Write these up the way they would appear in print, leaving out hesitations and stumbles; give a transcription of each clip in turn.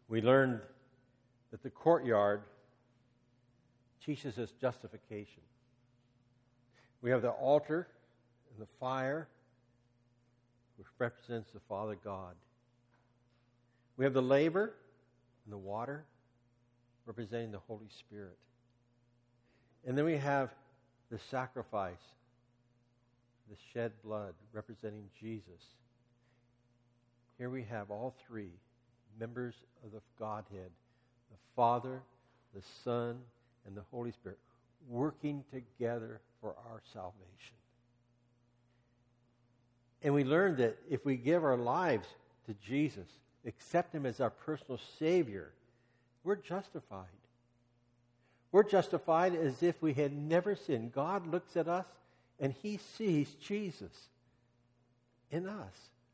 We learned that the courtyard teaches us justification. We have the altar and the fire, which represents the Father God. We have the laver and the water, representing the Holy Spirit. And then we have the sacrifice, the shed blood, representing Jesus. Here we have all three members of the Godhead, the Father, the Son, and the Holy Spirit, working together for our salvation. And we learned that if we give our lives to Jesus, accept Him as our personal Savior, we're justified. We're justified as if we had never sinned. God looks at us and He sees Jesus in us.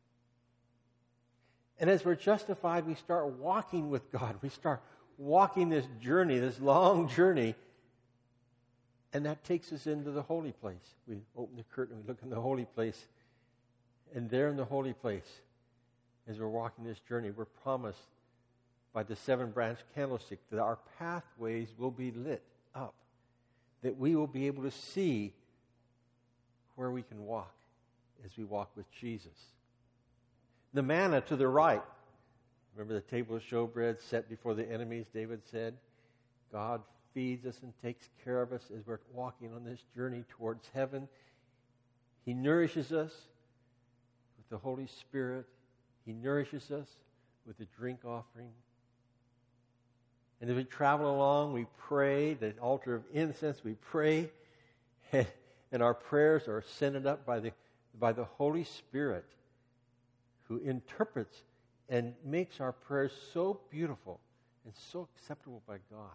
And as we're justified, we start walking with God. We start walking this journey, this long journey, and that takes us into the holy place. We open the curtain, we look in the holy place, and there in the holy place, as we're walking this journey, we're promised by the 7-branch candlestick that our pathways will be lit up, that we will be able to see where we can walk as we walk with Jesus. The manna to the right. Remember the table of showbread set before the enemies, David said? God feeds us and takes care of us as we're walking on this journey towards heaven. He nourishes us with the Holy Spirit. He nourishes us with the drink offering. And as we travel along, we pray, the altar of incense, we pray, and our prayers are sent up by the Holy Spirit, who interprets and makes our prayers so beautiful and so acceptable by God.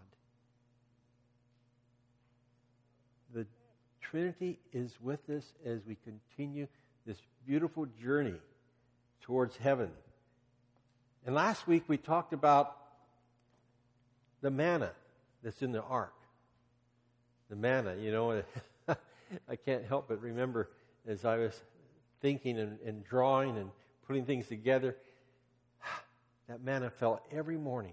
The Trinity is with us as we continue this beautiful journey towards heaven. And last week we talked about the manna that's in the ark. The manna, I can't help but remember as I was thinking and drawing and putting things together, that manna fell every morning.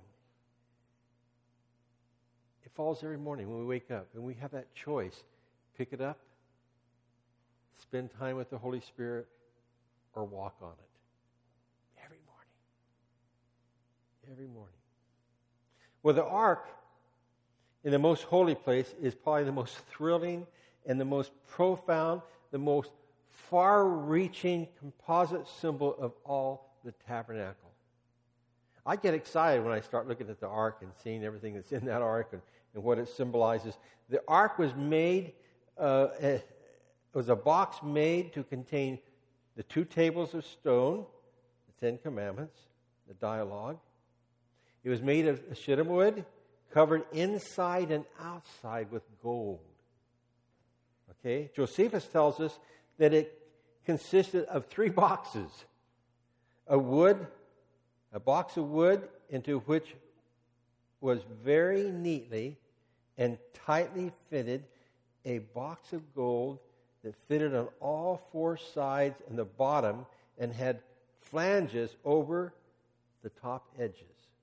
It falls every morning when we wake up, and we have that choice. Pick it up, spend time with the Holy Spirit, or walk on it. Every morning. Every morning. Well, the ark in the most holy place is probably the most thrilling and the most profound, the most far-reaching composite symbol of all the tabernacle. I get excited when I start looking at the ark and seeing everything that's in that ark and what it symbolizes. The ark was made, it was a box made to contain the 2 tables of stone, the 10 Commandments, the dialogue. It was made of shittim wood, covered inside and outside with gold. Okay? Josephus tells us that it consisted of 3 boxes. A box of wood into which was very neatly and tightly fitted a box of gold that fitted on all 4 sides and the bottom and had flanges over the top edges.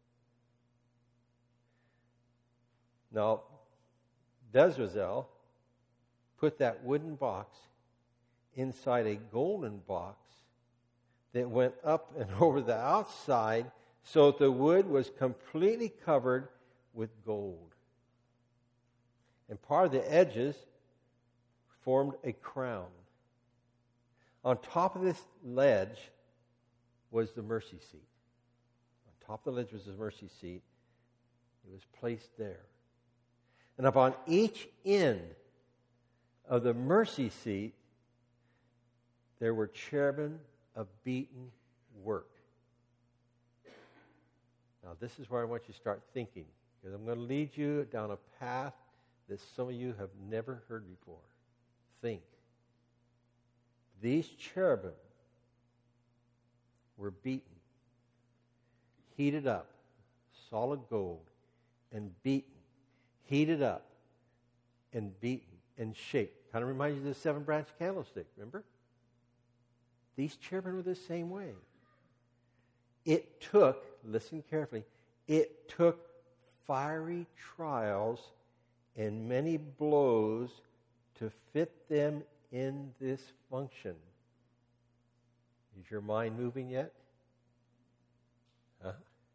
Now, Bezalel put that wooden box inside a golden box that went up and over the outside so that the wood was completely covered with gold. And part of the edges formed a crown. On top of this ledge was the mercy seat. On top of the ledge was the mercy seat. It was placed there. And upon each end of the mercy seat, there were cherubim of beaten work. Now, this is where I want you to start thinking, because I'm going to lead you down a path that some of you have never heard before. Think. These cherubim were beaten, heated up, solid gold, and beaten, heated up, and beaten, and shaped. Kind of reminds you of the 7-branch candlestick, remember? These cherubim were the same way. It took, listen carefully, It took fiery trials and many blows to fit them in this function. Is your mind moving yet? Huh?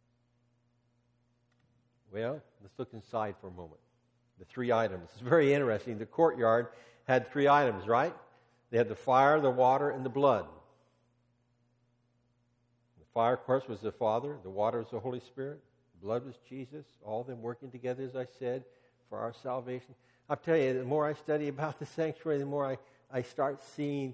Well, let's look inside for a moment. The 3 items. It's very interesting. The courtyard had 3 items, right? They had the fire, the water, and the blood. The fire, of course, was the Father. The water was the Holy Spirit. The blood was Jesus. All of them working together, as I said, for our salvation. I'll tell you, the more I study about the sanctuary, the more I start seeing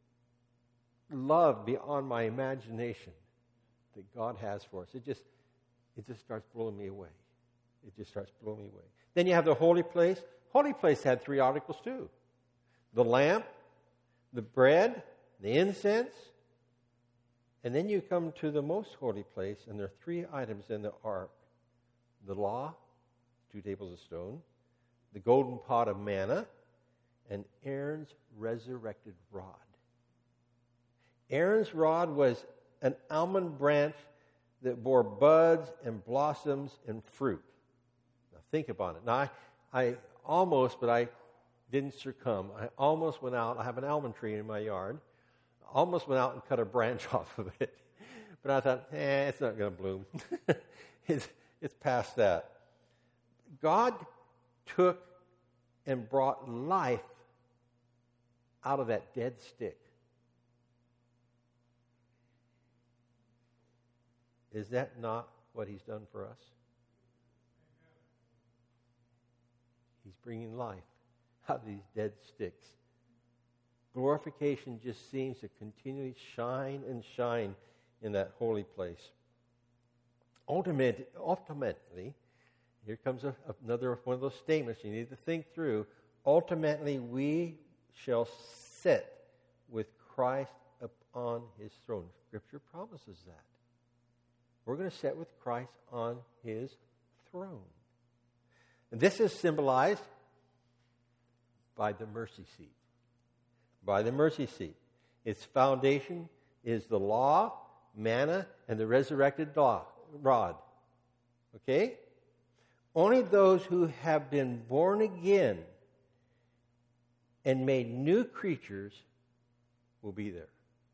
love beyond my imagination that God has for us. It just starts blowing me away. It just starts blowing me away. Then you have the holy place. Holy place had 3 articles too. The lamp, the bread, the incense, and then you come to the most holy place, and there are 3 items in the ark. The law, 2 tables of stone, the golden pot of manna, and Aaron's resurrected rod. Aaron's rod was an almond branch that bore buds and blossoms and fruit. Now think about it. Now I almost, but I didn't succumb. I almost went out. I have an almond tree in my yard. I almost went out and cut a branch off of it. But I thought, it's not going to bloom. It's past that. God took and brought life out of that dead stick. Is that not what He's done for us? He's bringing life out of these dead sticks. Glorification just seems to continually shine and shine in that holy place. Ultimately, here comes another one of those statements you need to think through. Ultimately, we shall sit with Christ upon His throne. Scripture promises that. We're going to sit with Christ on His throne. And this is symbolized by the mercy seat. By the mercy seat. Its foundation is the law, manna, and the resurrected rod. Okay? Only those who have been born again and made new creatures will be there.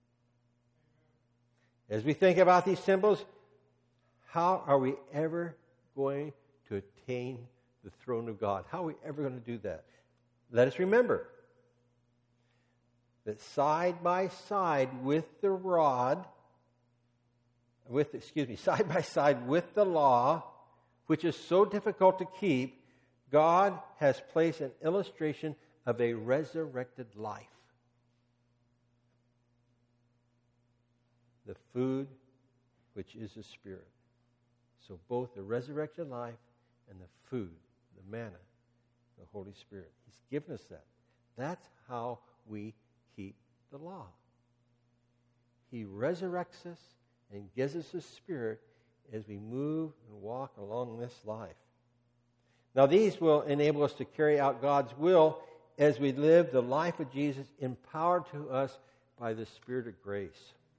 As we think about these symbols, how are we ever going to attain the throne of God? How are we ever going to do that? Let us remember that side by side with the rod, side by side with the law, which is so difficult to keep, God has placed an illustration of a resurrected life. The food, which is the Spirit. So both the resurrection life and the food, the manna, the Holy Spirit. He's given us that. That's how we keep the law. He resurrects us and gives us His Spirit as we move and walk along this life. Now these will enable us to carry out God's will as we live the life of Jesus, empowered to us by the Spirit of grace.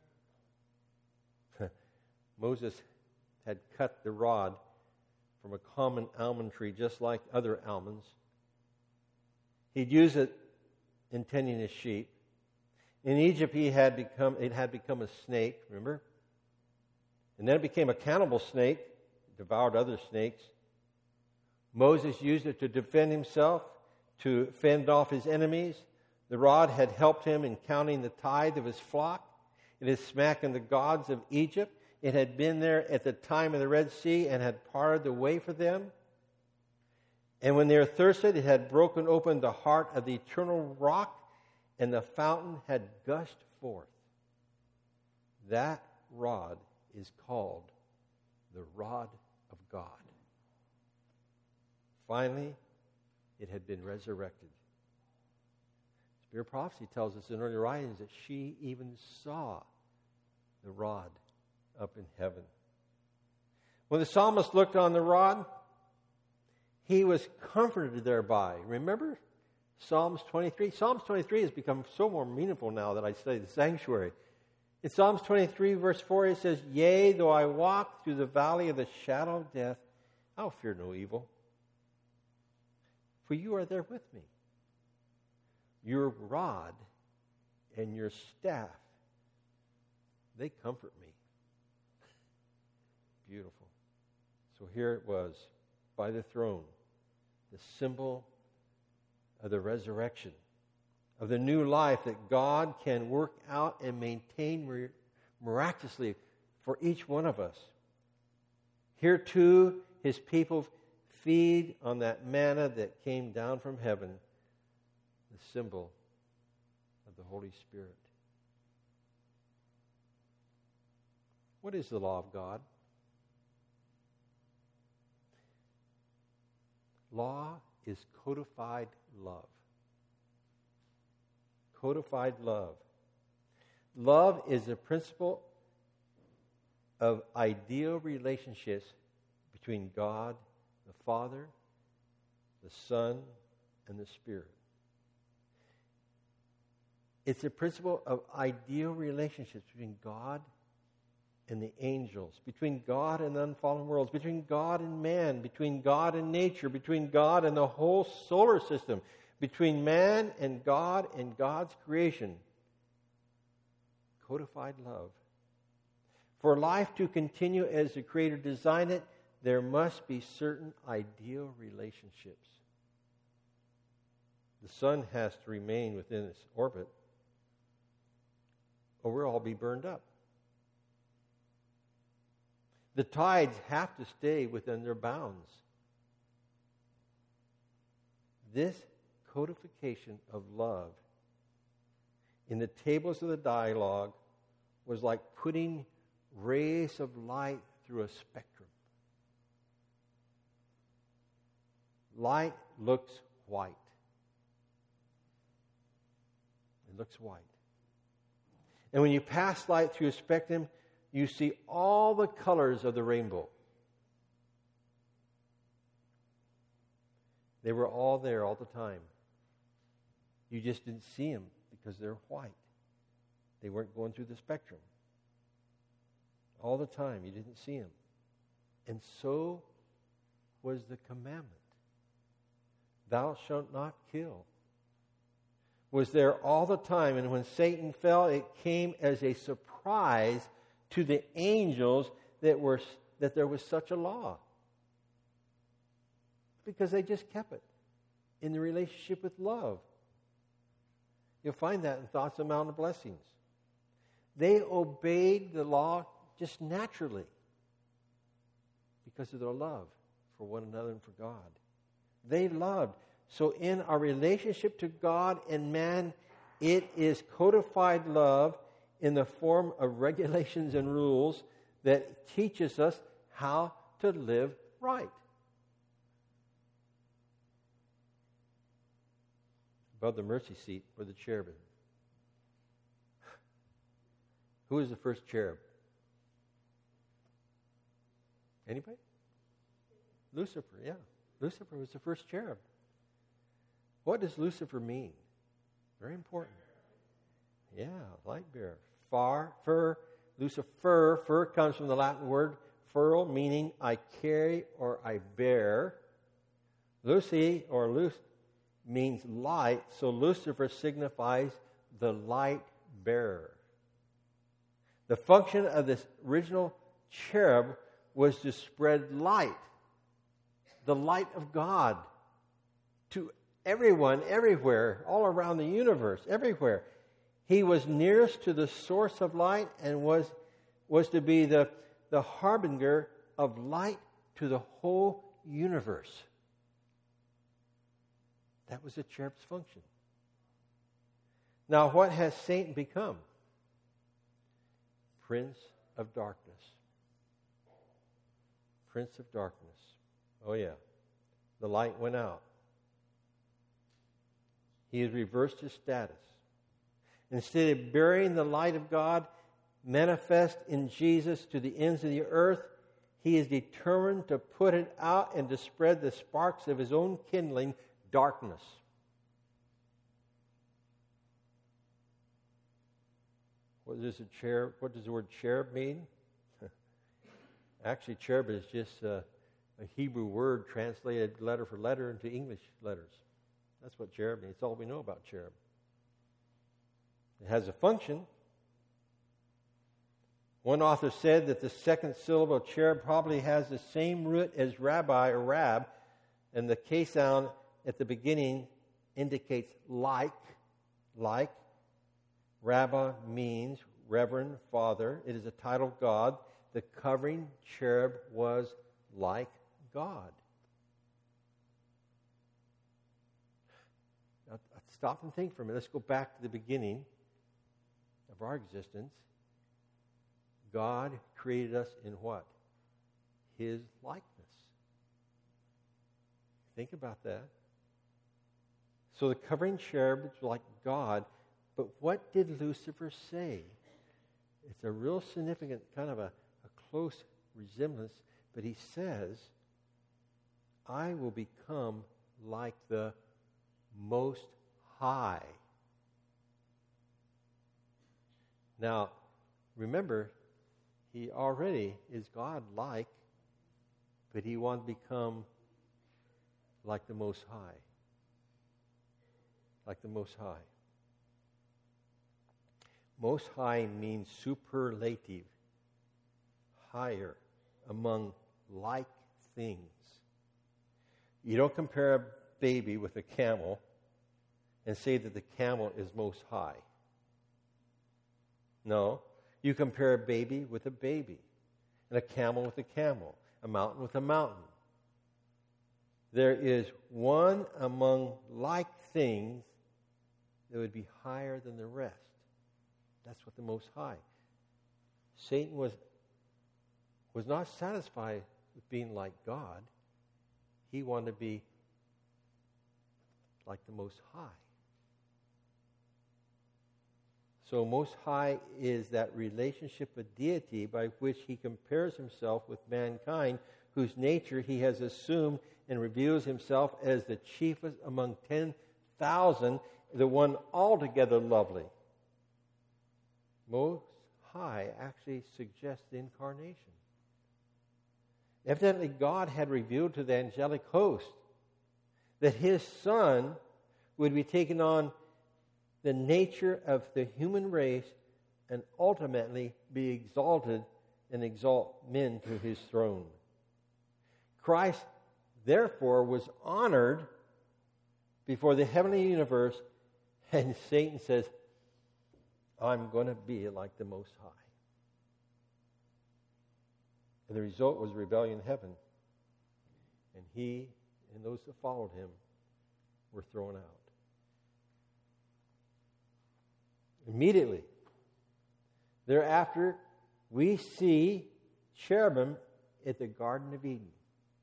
Moses had cut the rod from a common almond tree, just like other almonds. He'd use it in tending his sheep. In Egypt, it had become a snake, remember? And then it became a cannibal snake, devoured other snakes. Moses used it to defend himself, to fend off his enemies. The rod had helped him in counting the tithe of his flock. It had smacking the gods of Egypt. It had been there at the time of the Red Sea and had parted the way for them. And when they were thirsty, it had broken open the heart of the eternal rock, and the fountain had gushed forth. That rod is called the rod of God. Finally, it had been resurrected. Spirit prophecy tells us in early writings that she even saw the rod up in heaven. When the psalmist looked on the rod, he was comforted thereby. Remember Psalms 23? Psalms 23 has become so more meaningful now that I study the sanctuary. In Psalms 23, verse 4, it says, "Yea, though I walk through the valley of the shadow of death, I'll fear no evil. For you are there with me. Your rod and your staff, they comfort me." Beautiful. So here it was, by the throne, the symbol of the resurrection, of the new life that God can work out and maintain miraculously for each one of us. Here too, his people feed on that manna that came down from heaven, the symbol of the Holy Spirit. What is the law of God? Law is codified love. Codified love. Love is the principle of ideal relationships between God, the Father, the Son, and the Spirit. It's a principle of ideal relationships between God and the angels, between God and the unfallen worlds, between God and man, between God and nature, between God and the whole solar system, between man and God's creation. Codified love. For life to continue as the Creator designed it, there must be certain ideal relationships. The sun has to remain within its orbit, or we'll all be burned up. The tides have to stay within their bounds. This codification of love in the tables of the dialogue was like putting rays of light through a spectrum. Light looks white. It looks white. And when you pass light through a spectrum, you see all the colors of the rainbow. They were all there all the time. You just didn't see them because they're white. They weren't going through the spectrum. All the time, you didn't see them. And so was the commandment. Thou shalt not kill. Was there all the time. And when Satan fell, it came as a surprise to the angels that there was such a law. Because they just kept it in the relationship with love. You'll find that in Thoughts on Mount of Blessings. They obeyed the law just naturally because of their love for one another and for God. They loved. So in our relationship to God and man, it is codified love in the form of regulations and rules that teaches us how to live right. Above the mercy seat were the cherubim. Who was the first cherub? Anybody? Lucifer, yeah. Lucifer was the first cherub. What does Lucifer mean? Very important. Yeah, light bearer. Lucifer, fur comes from the Latin word furl, meaning I carry or I bear. Lucy or Luce means light, so Lucifer signifies the light bearer. The function of this original cherub was to spread light, the light of God, to everyone, everywhere, all around the universe, everywhere. He was nearest to the source of light and was to be the harbinger of light to the whole universe. That was the cherub's function. Now, what has Satan become? Prince of darkness. Prince of darkness. Oh yeah. The light went out. He has reversed his status. Instead of burying the light of God manifest in Jesus to the ends of the earth, he is determined to put it out and to spread the sparks of his own kindling, darkness. What does the word cherub mean? Actually, cherub is just a Hebrew word translated letter for letter into English letters. That's what cherub means. It's all we know about cherub. It has a function. One author said that the second syllable of cherub probably has the same root as rabbi or rab, and the K sound at the beginning indicates like. Rabba means reverend, father. It is a title of God. The covering cherub was like God. Now, stop and think for a minute. Let's go back to the beginning of our existence. God created us in what? His likeness. Think about that. So the covering cherub is like God, but what did Lucifer say? It's a real significant, kind of a close resemblance, but he says, I will become like the Most High. Now, remember, he already is God-like, but he wants to become like the Most High. Like the Most High. Most High means superlative, higher, among like things. You don't compare a baby with a camel and say that the camel is most high. No. You compare a baby with a baby, and a camel with a camel, a mountain with a mountain. There is one among like things that would be higher than the rest. That's what the Most High. Satan was not satisfied with being like God. He wanted to be like the Most High. So Most High is that relationship of deity by which he compares himself with mankind, whose nature he has assumed and reveals himself as the chiefest among 10,000, the one altogether lovely. Most High actually suggests the incarnation. Evidently, God had revealed to the angelic host that his Son would be taking on the nature of the human race and ultimately be exalted and exalt men to his throne. Christ, therefore, was honored before the heavenly universe, and Satan says, I'm going to be like the Most High. And the result was rebellion in heaven. And he and those that followed him were thrown out. Immediately thereafter, we see cherubim at the Garden of Eden.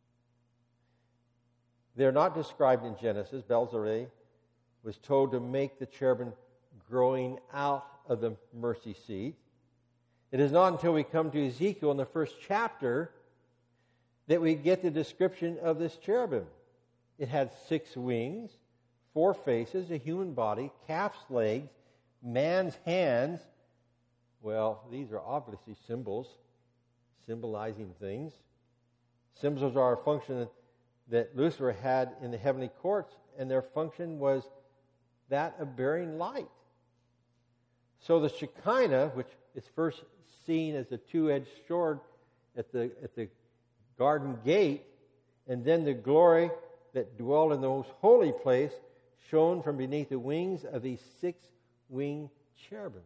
They're not described in Genesis. Belzereh was told to make the cherubim growing out of the mercy seat. It is not until we come to Ezekiel in the first chapter that we get the description of this cherubim. It had 6 wings, 4 faces, a human body, calf's legs, man's hands. Well, these are obviously symbols, symbolizing things. Symbols are a function that Lucifer had in the heavenly courts, and their function was that of bearing light. So the Shekinah, which is first seen as a 2-edged sword at the garden gate, and then the glory that dwelled in the most holy place, shone from beneath the wings of these 6-winged cherubim.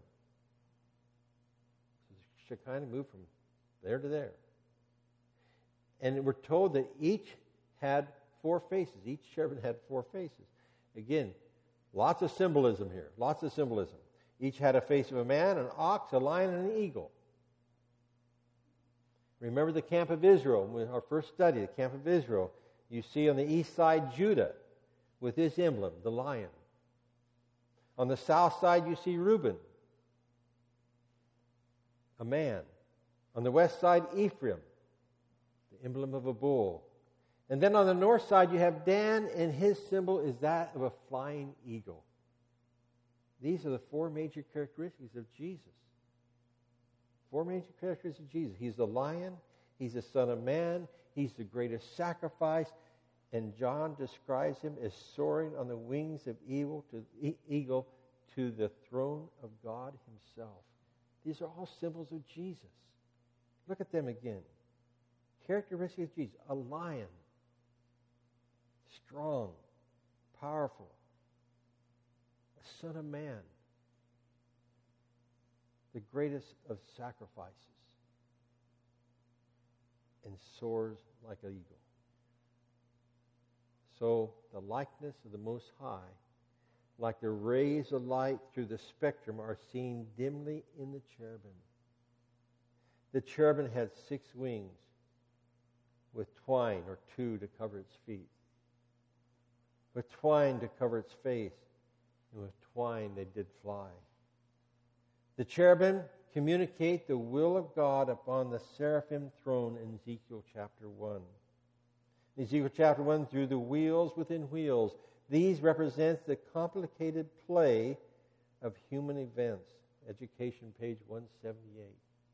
So the Shekinah moved from there to there. And we're told that each had 4 faces. Each cherubim had 4 faces. Again, lots of symbolism here. Lots of symbolism. Each had a face of a man, an ox, a lion, and an eagle. Remember the camp of Israel, our first study, the camp of Israel. You see on the east side Judah with his emblem, the lion. On the south side you see Reuben, a man. On the west side Ephraim, the emblem of a bull. And then on the north side you have Dan, and his symbol is that of a flying eagle. These are the 4 major characteristics of Jesus. four major characteristics of Jesus. He's the lion. He's the Son of Man. He's the greatest sacrifice. And John describes him as soaring on the wings of eagle to the throne of God himself. These are all symbols of Jesus. Look at them again. Characteristics of Jesus. A lion. Strong. Powerful. A Son of Man. The greatest of sacrifices. And soars like an eagle. So the likeness of the Most High, like the rays of light through the spectrum, are seen dimly in the cherubim. The cherubim had 6 wings with twine or 2 to cover its feet, with twine to cover its face, and with twine they did fly. The cherubim communicate the will of God upon the seraphim throne in Ezekiel chapter 1. In Ezekiel chapter 1, through the wheels within wheels, these represent the complicated play of human events. Education, page 178.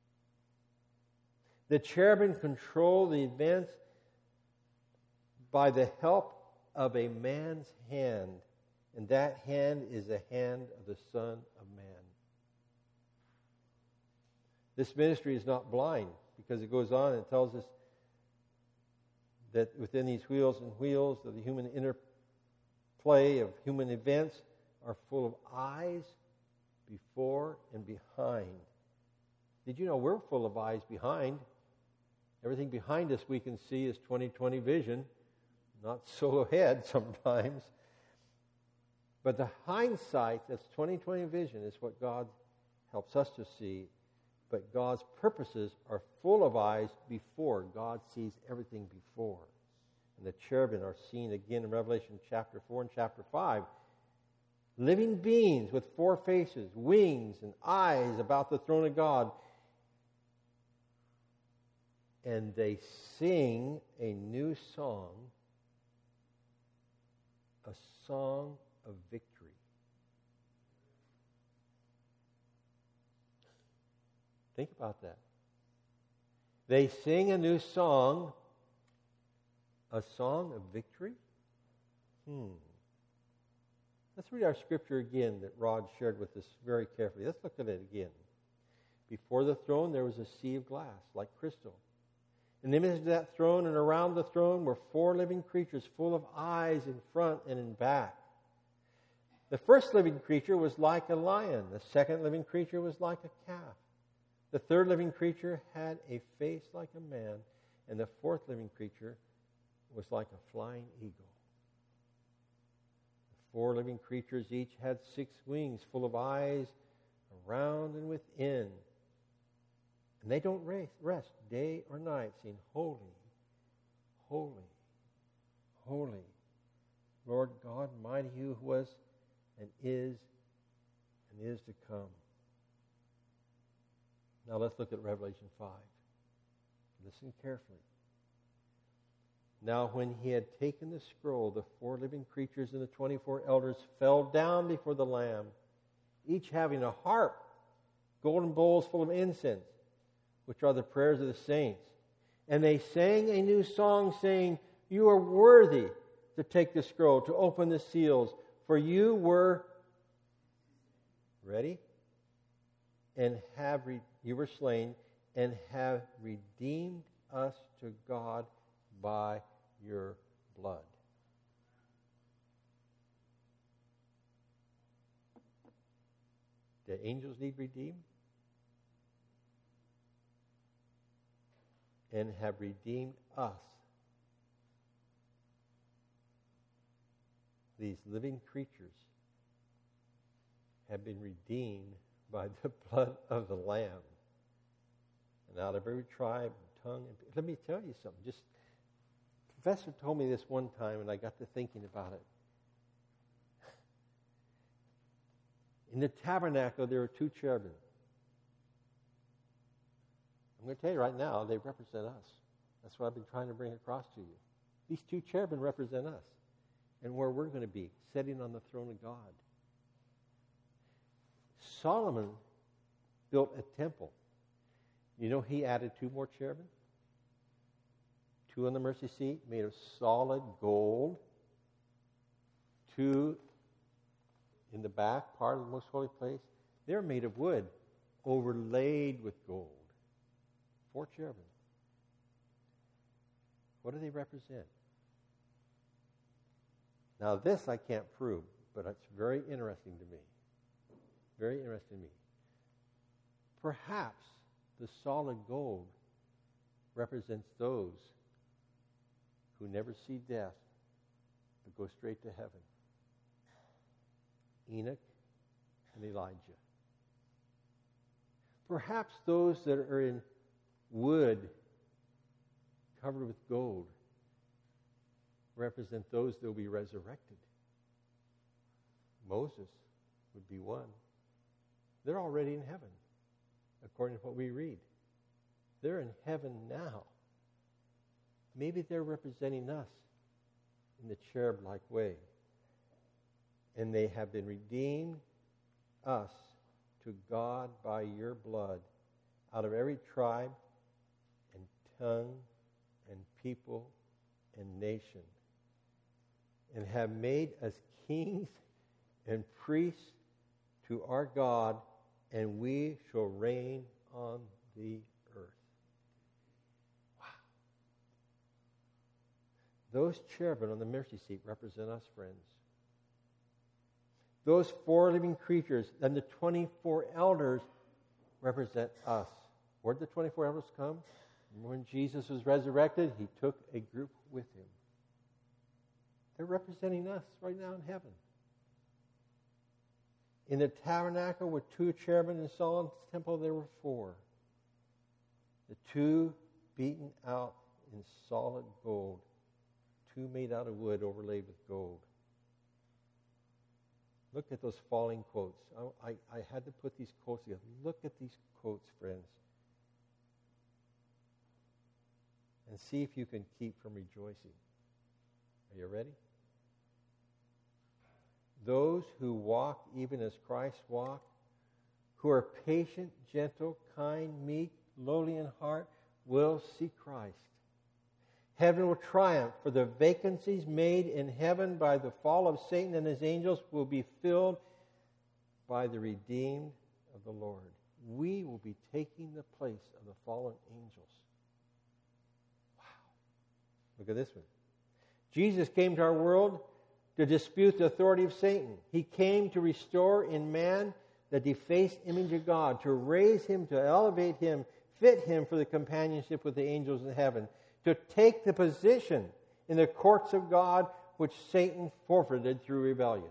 The cherubim control the events by the help of a man's hand, and that hand is the hand of the Son of Man. This ministry is not blind, because it goes on and tells us that within these wheels and wheels of the human interplay of human events are full of eyes before and behind. Did you know we're full of eyes behind? Everything behind us we can see is 20/20 vision, not so ahead sometimes. But the hindsight, that's 20/20 vision, is what God helps us to see. But God's purposes are full of eyes before. God sees everything before. And the cherubim are seen again in Revelation chapter 4 and chapter 5. Living beings with 4 faces, wings, and eyes about the throne of God. And they sing a new song, a song of victory. Think about that. They sing a new song, a song of victory? Let's read our scripture again that Rod shared with us very carefully. Let's look at it again. Before the throne there was a sea of glass, like crystal. In the image of that throne and around the throne were 4 living creatures full of eyes in front and in back. The first living creature was like a lion. The second living creature was like a calf. The third living creature had a face like a man, and the fourth living creature was like a flying eagle. The 4 living creatures each had 6 wings full of eyes around and within. And they don't rest day or night, saying, Holy, holy, holy, Lord God Almighty, who was and is to come. Now let's look at Revelation 5. Listen carefully. Now when he had taken the scroll, the 4 living creatures and the 24 elders fell down before the Lamb, each having a harp, golden bowls full of incense, which are the prayers of the saints. And they sang a new song, saying, You are worthy to take the scroll, to open the seals, for you were ready and you were slain and have redeemed us to God by your blood. Do angels need redeemed? And have redeemed us. These living creatures have been redeemed by the blood of the Lamb. And out of every tribe, tongue, and let me tell you something. Just Professor told me this one time, and I got to thinking about it. In the tabernacle, there were 2 cherubim. I'm going to tell you right now, they represent us. That's what I've been trying to bring across to you. These 2 cherubim represent us and where we're going to be, sitting on the throne of God. Solomon built a temple. You know, he added 2 more cherubim? 2 on the mercy seat made of solid gold. 2 in the back part of the most holy place. They're made of wood, overlaid with gold. 4 cherubim. What do they represent? Now this I can't prove, but it's very interesting to me. Very interesting to me. Perhaps the solid gold represents those who never see death but go straight to heaven. Enoch and Elijah. Perhaps those that are in wood covered with gold represent those that will be resurrected. Moses would be one. They're already in heaven, according to what we read. They're in heaven now. Maybe they're representing us in the cherub-like way. And they have been redeemed us to God by your blood out of every tribe and tongue and people and nation, and have made us kings and priests to our God, and we shall reign on the earth. Wow. Those cherubim on the mercy seat represent us, friends. Those 4 living creatures and the 24 elders represent us. Where did the 24 elders come? When Jesus was resurrected, he took a group with him. They're representing us right now in heaven. In the tabernacle with 2 cherubim in Solomon's temple, there were 4. The 2 beaten out in solid gold. 2 made out of wood overlaid with gold. Look at those falling quotes. I had to put these quotes together. Look at these quotes, friends. And see if you can keep from rejoicing. Are you ready? Those who walk even as Christ walked, who are patient, gentle, kind, meek, lowly in heart, will see Christ. Heaven will triumph, for the vacancies made in heaven by the fall of Satan and his angels will be filled by the redeemed of the Lord. We will be taking the place of the fallen angels. Wow. Look at this one. Jesus came to our world to dispute the authority of Satan. He came to restore in man the defaced image of God, to raise him, to elevate him, fit him for the companionship with the angels in heaven, to take the position in the courts of God which Satan forfeited through rebellion.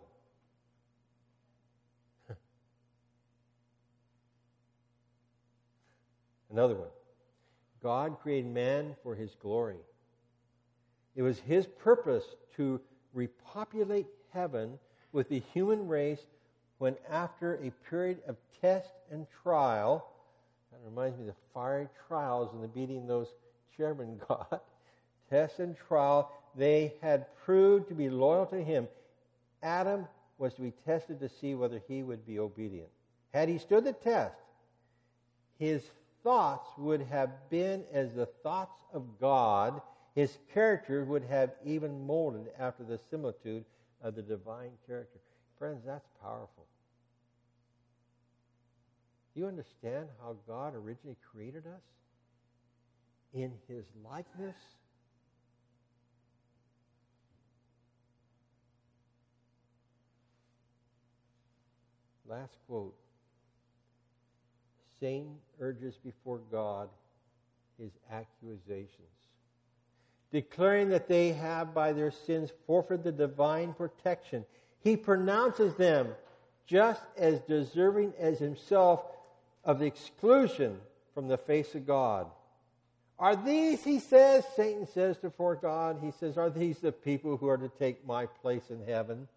Another one. God created man for his glory. It was his purpose to repopulate heaven with the human race when, after a period of test and trial, that reminds me of the fiery trials and the beating those cherubim got, test and trial, they had proved to be loyal to him. Adam was to be tested to see whether he would be obedient. Had he stood the test, his thoughts would have been as the thoughts of God. His character would have even molded after the similitude of the divine character. Friends, that's powerful. Do you understand how God originally created us? In his likeness? Last quote. Satan urges before God his accusations, declaring that they have by their sins forfeited the divine protection. He pronounces them just as deserving as himself of the exclusion from the face of God. Are these, he says, Satan says before God, he says, are these the people who are to take my place in heaven?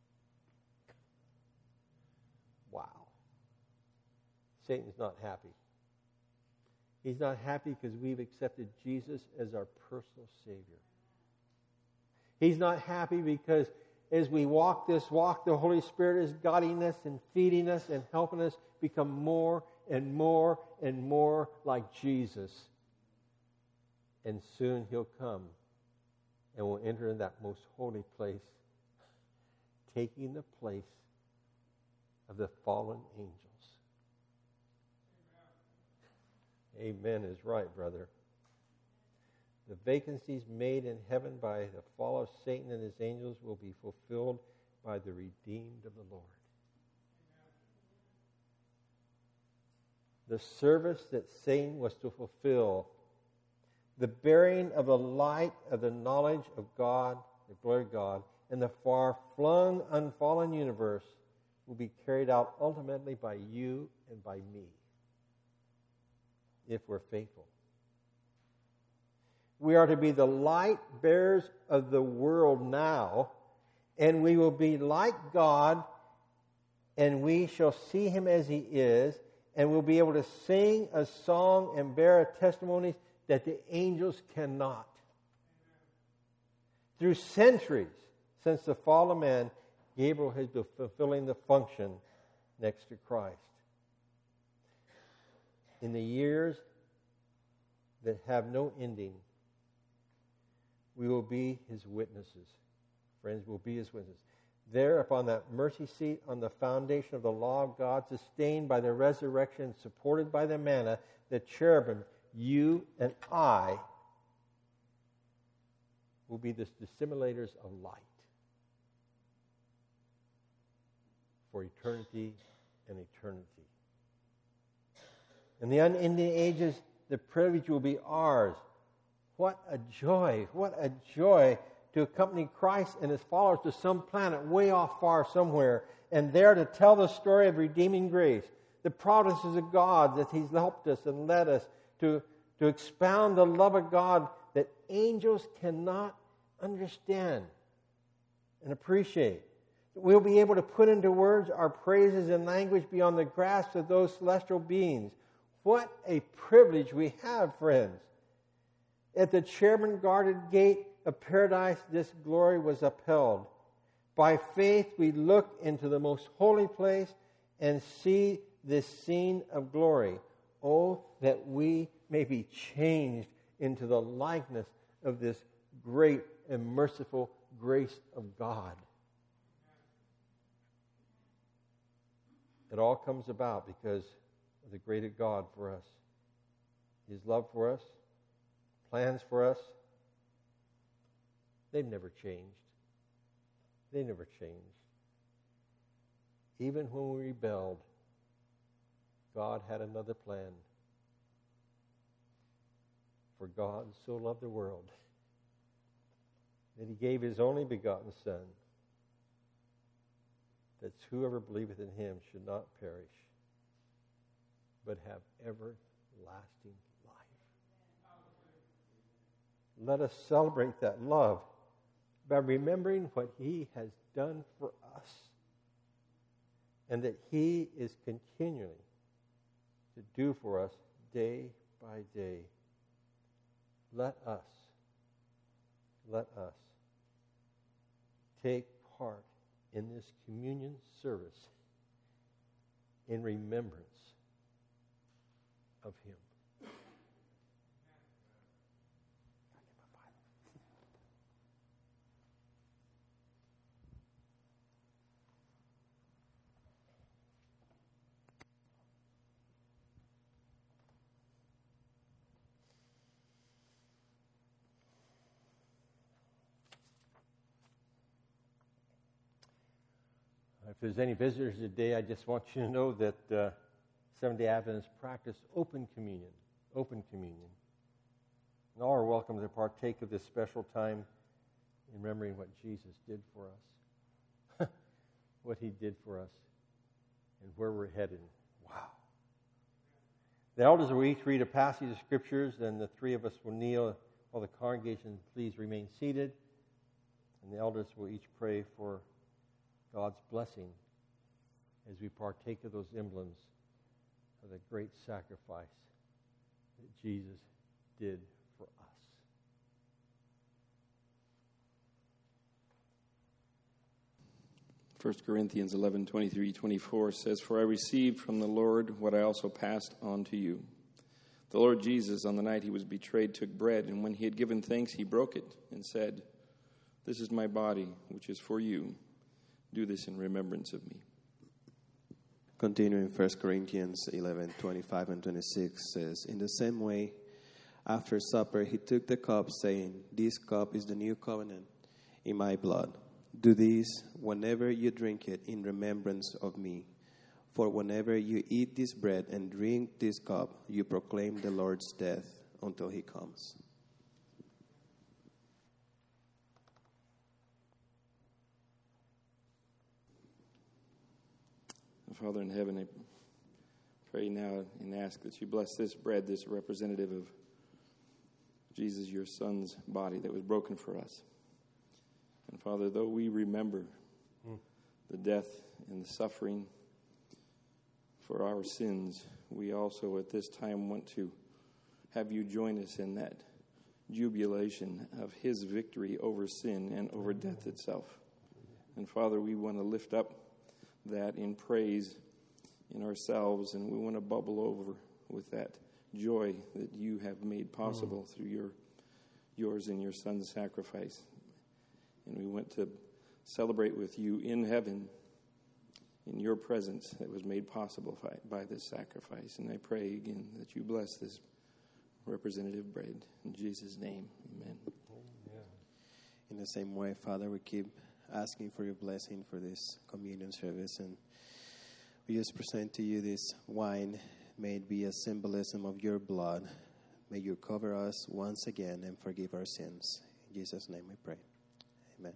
Wow. Satan's not happy. He's not happy because we've accepted Jesus as our personal Savior. He's not happy because as we walk this walk, the Holy Spirit is guiding us and feeding us and helping us become more and more and more like Jesus. And soon He'll come and we'll enter in that most holy place, taking the place of the fallen angels. Amen is right, brother. The vacancies made in heaven by the fall of Satan and his angels will be fulfilled by the redeemed of the Lord. The service that Satan was to fulfill, the bearing of the light of the knowledge of God, the glory of God, in the far-flung, unfallen universe will be carried out ultimately by you and by me, if we're faithful. We are to be the light bearers of the world now, and we will be like God, and we shall see Him as He is, and we'll be able to sing a song and bear a testimony that the angels cannot. Through centuries since the fall of man, Gabriel has been fulfilling the function next to Christ. In the years that have no ending, we will be His witnesses. Friends, we'll be His witnesses. There upon that mercy seat on the foundation of the law of God, sustained by the resurrection, supported by the manna, the cherubim, you and I will be the dissimulators of light for eternity and eternity. In the unending ages, the privilege will be ours. What a joy to accompany Christ and His followers to some planet way off far somewhere, and there to tell the story of redeeming grace, the promises of God that He's helped us and led us to expound the love of God that angels cannot understand and appreciate. We'll be able to put into words our praises in language beyond the grasp of those celestial beings. What a privilege we have, friends. At the cherubim-guarded gate of paradise, this glory was upheld. By faith, we look into the most holy place and see this scene of glory. Oh, that we may be changed into the likeness of this great and merciful grace of God. It all comes about because of the greater God for us. His love for us, plans for us, they've never changed. They never changed. Even when we rebelled, God had another plan. For God so loved the world that He gave His only begotten Son, that whoever believeth in Him should not perish, but have everlasting life. Let us celebrate that love by remembering what He has done for us, and that He is continuing to do for us day by day. Let us take part in this communion service in remembrance of Him. If there's any visitors today, I just want you to know that Seventh-day Adventists practice open communion. Open communion. And all are welcome to partake of this special time in remembering what Jesus did for us. What He did for us and where we're headed. Wow. The elders will each read a passage of Scriptures, and the three of us will kneel while the congregation please remain seated. And the elders will each pray for God's blessing as we partake of those emblems of the great sacrifice that Jesus did for us. 1 Corinthians 11:23-24 says, "For I received from the Lord what I also passed on to you. The Lord Jesus, on the night he was betrayed, took bread, and when he had given thanks, he broke it and said, 'This is my body, which is for you. Do this in remembrance of me.'" Continuing 1 Corinthians 11:25 and 26 says, "In the same way, after supper, he took the cup, saying, 'This cup is the new covenant in my blood. Do this whenever you drink it in remembrance of me. For whenever you eat this bread and drink this cup, you proclaim the Lord's death until he comes.'" Father in heaven, I pray now and ask that you bless this bread, this representative of Jesus, your Son's body that was broken for us. And Father, though we remember the death and the suffering for our sins, we also at this time want to have you join us in that jubilation of his victory over sin and over death itself. And Father, we want to lift up that in praise in ourselves, and we want to bubble over with that joy that you have made possible through yours and your Son's sacrifice. And we want to celebrate with you in heaven, in your presence that was made possible by this sacrifice. And I pray again that you bless this representative bread. In Jesus' name, amen. In the same way, Father, we keep asking for your blessing for this communion service, and we just present to you this wine. May it be a symbolism of your blood. May you cover us once again and forgive our sins. In Jesus' name we pray. Amen.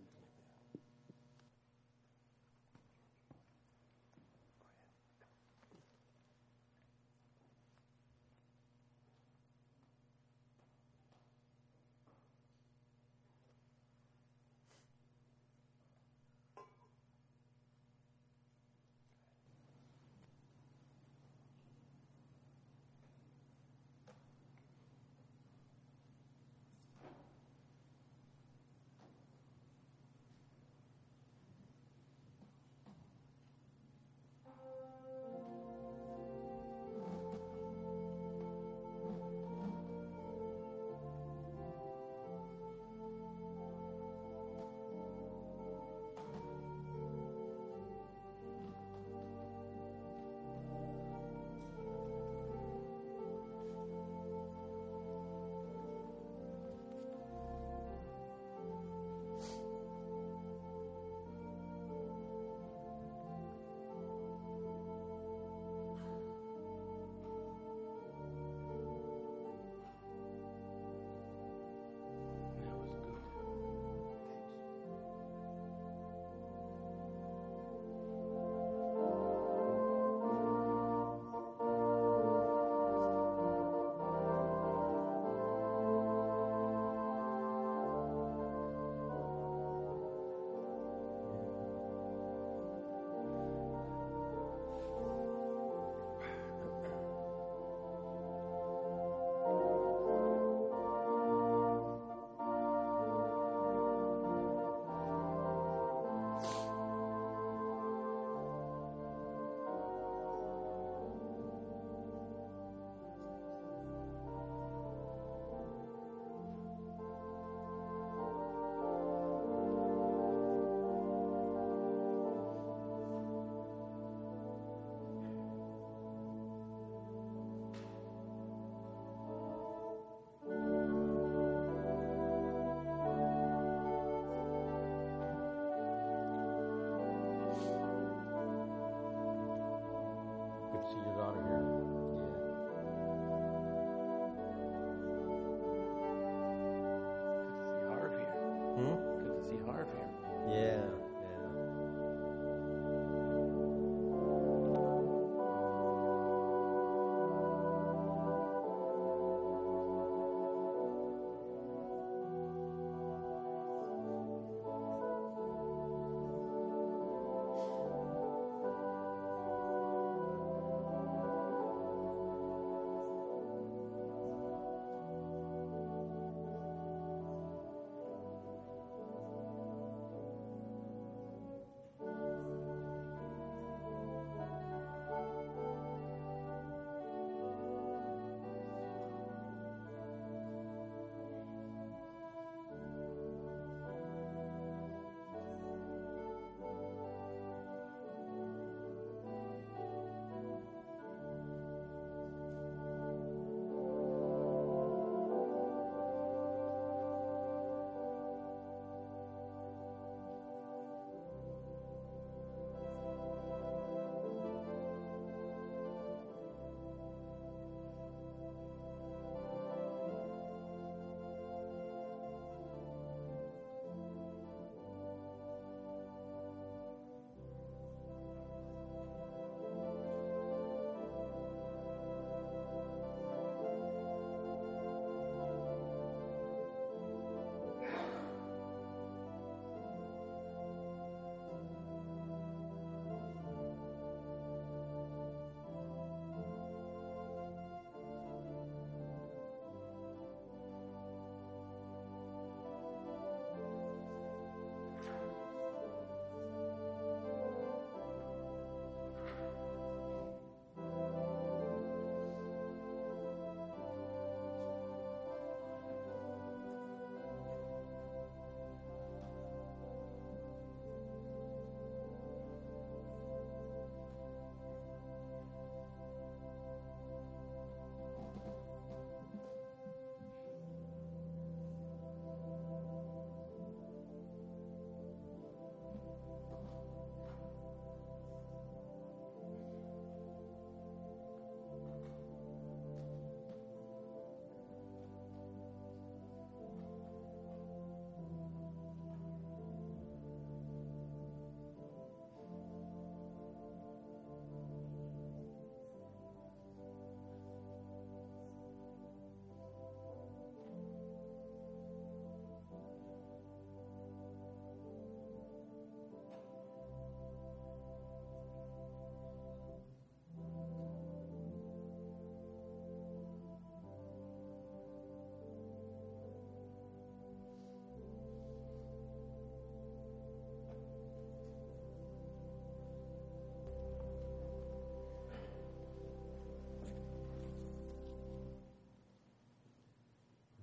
See your daughter here. Good to see Harv here. Good to see Harv here. Yeah.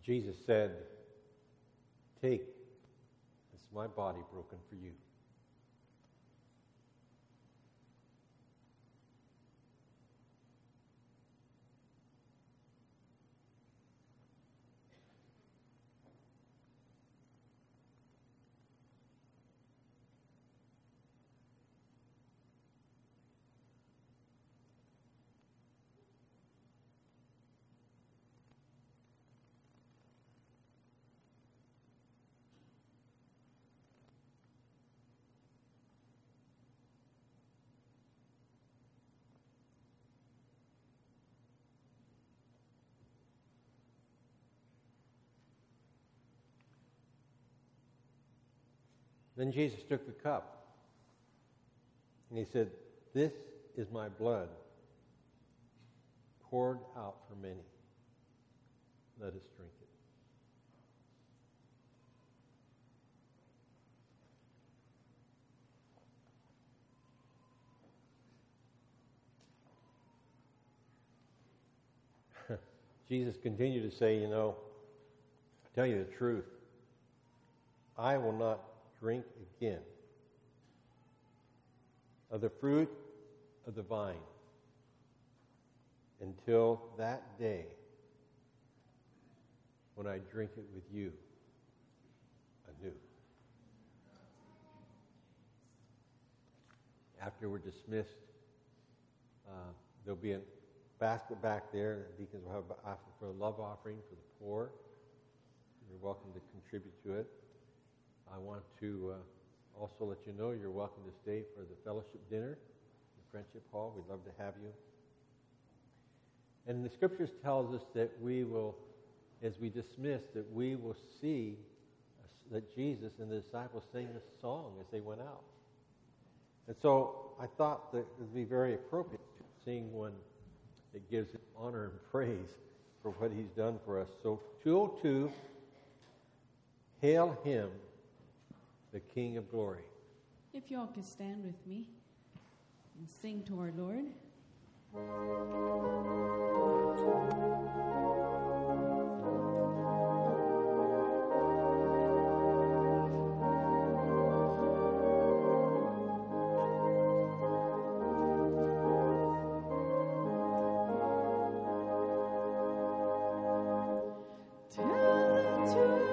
Jesus said, "Take, this is my body broken for you." Then Jesus took the cup, and he said, "This is my blood, poured out for many. Let us drink it." Jesus continued to say, I tell you the truth, I will not drink again of the fruit of the vine until that day when I drink it with you anew. After we're dismissed, there'll be a basket back there. The deacons will have asked for a love offering for the poor. You're welcome to contribute to it. I want to also let you know you're welcome to stay for the fellowship dinner in the Friendship Hall. We'd love to have you. And the Scriptures tells us that we will, as we dismiss, that we will see that Jesus and the disciples sang this song as they went out. And so I thought that it would be very appropriate to sing one that gives him honor and praise for what he's done for us. So 202, Hail Him, the King of Glory. If y'all could stand with me and sing to our Lord. Tell it to